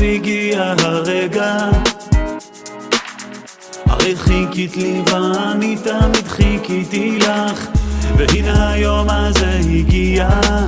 הגיע הרגע, הרי חיכית לי ואני תמיד חיכיתי לך, והנה היום הזה הגיע.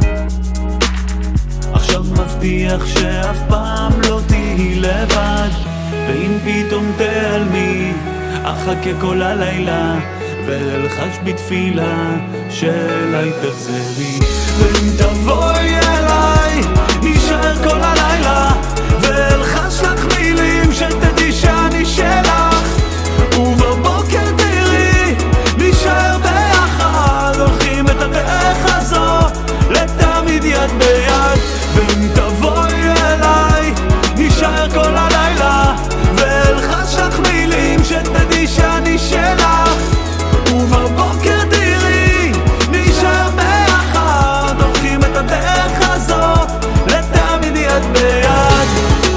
עכשיו מבטיח שאף פעם לא תהי לבד, ואם פתאום תעלמי אחכה כל הלילה ואלחש בתפילה שאליי תחזרי. ואם תבואי אליי נשאר כל הלילה ואלחש לך מילים שתדעי שאני שלך, ובבוקר תראי נשאר ביחד, הולכים את הדרך הזו לתמיד יד ביד. ואם תבואי אליי נשאר כל הלילה ואלחש לך מילים שתדעי שאני שלך, ובבוקר תראי נשאר ביחד, הולכים את הדרך הזו לתמיד יד ביד.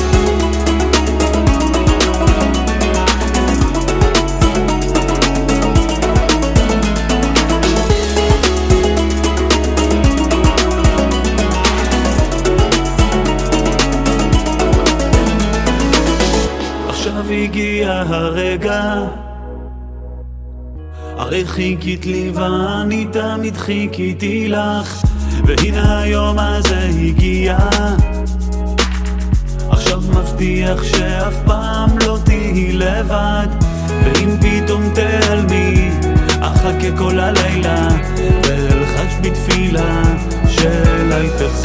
עכשיו הגיע הרגע, הרי חיכית לי ואני תמיד חיכיתי לך, והנה היום הזה הגיע. עכשיו מבטיח שאף פעם לא תהי לבד, ואם פתאום תעלמי אחכה כל הלילה ואלחש בתפילה שאליי תחזרי.